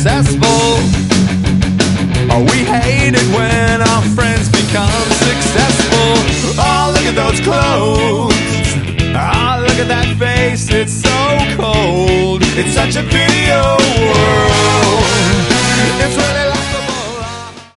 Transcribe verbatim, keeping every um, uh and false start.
successful. Oh, we hate it when our friends become successful. Oh, look at those clothes. Oh, look at that face, it's so cold. It's such a video